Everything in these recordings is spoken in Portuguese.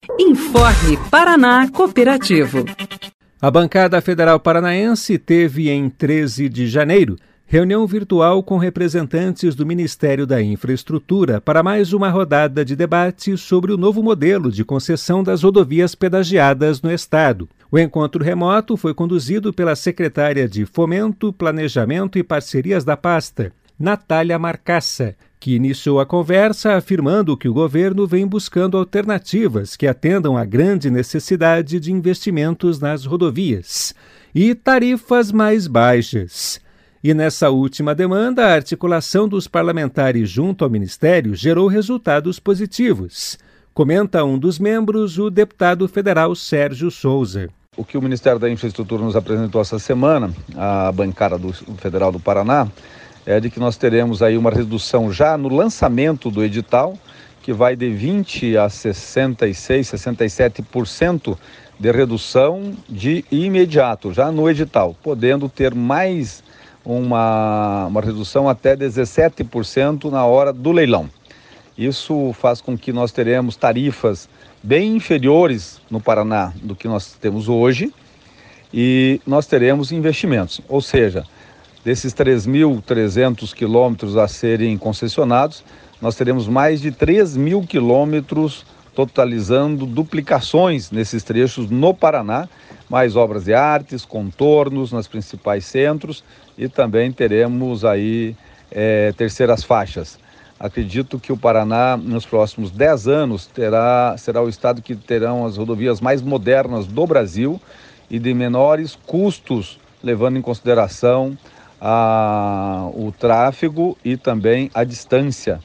Informe Paraná Cooperativo. A bancada federal paranaense teve em 13 de janeiro reunião virtual com representantes do Ministério da Infraestrutura para mais uma rodada de debate sobre o novo modelo de concessão das rodovias pedagiadas no estado. O encontro remoto foi conduzido pela secretária de Fomento, Planejamento e Parcerias da pasta, Natália Marcassa, que iniciou a conversa afirmando que o governo vem buscando alternativas que atendam à grande necessidade de investimentos nas rodovias e tarifas mais baixas. E nessa última demanda, a articulação dos parlamentares junto ao Ministério gerou resultados positivos. Comenta um dos membros, o deputado federal Sérgio Souza. O que o Ministério da Infraestrutura nos apresentou essa semana, a bancada federal do Paraná, é de que nós teremos aí uma redução já no lançamento do edital, que vai de 20% a 66%, 67% de redução de imediato, já no edital, podendo ter mais uma redução até 17% na hora do leilão. Isso faz com que nós teremos tarifas bem inferiores no Paraná do que nós temos hoje e nós teremos investimentos, ou seja, desses 3.300 quilômetros a serem concessionados, nós teremos mais de 3.000 quilômetros totalizando duplicações nesses trechos no Paraná, mais obras de artes, contornos nas principais centros e também teremos aí terceiras faixas. Acredito que o Paraná, nos próximos 10 anos, será o estado que terão as rodovias mais modernas do Brasil e de menores custos, levando em consideração o tráfego e também a distância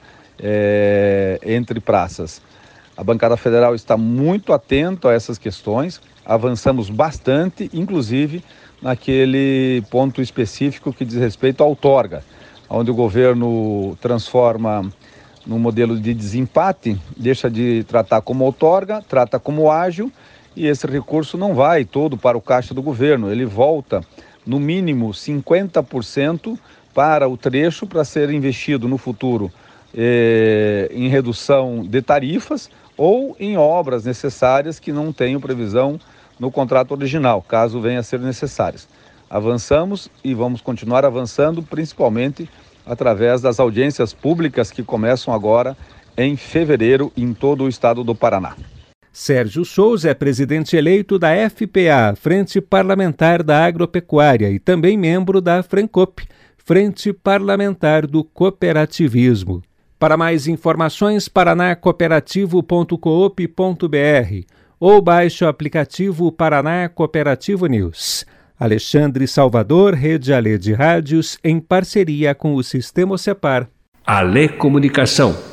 entre praças. A bancada federal está muito atenta a essas questões, avançamos bastante, inclusive naquele ponto específico que diz respeito à outorga, onde o governo transforma no modelo de desempate, deixa de tratar como outorga, trata como ágil, e esse recurso não vai todo para o caixa do governo, ele volta no mínimo 50% para o trecho para ser investido no futuro em redução de tarifas ou em obras necessárias que não tenham previsão no contrato original, caso venha a ser necessárias. Avançamos e vamos continuar avançando, principalmente através das audiências públicas que começam agora em fevereiro em todo o estado do Paraná. Sérgio Souza é presidente eleito da FPA, Frente Parlamentar da Agropecuária, e também membro da FRENCOP, Frente Parlamentar do Cooperativismo. Para mais informações, paranacooperativo.coop.br ou baixe o aplicativo Paraná Cooperativo News. Alexandre Salvador, Rede Alê de Rádios, em parceria com o Sistema Ocepar. Alê Comunicação.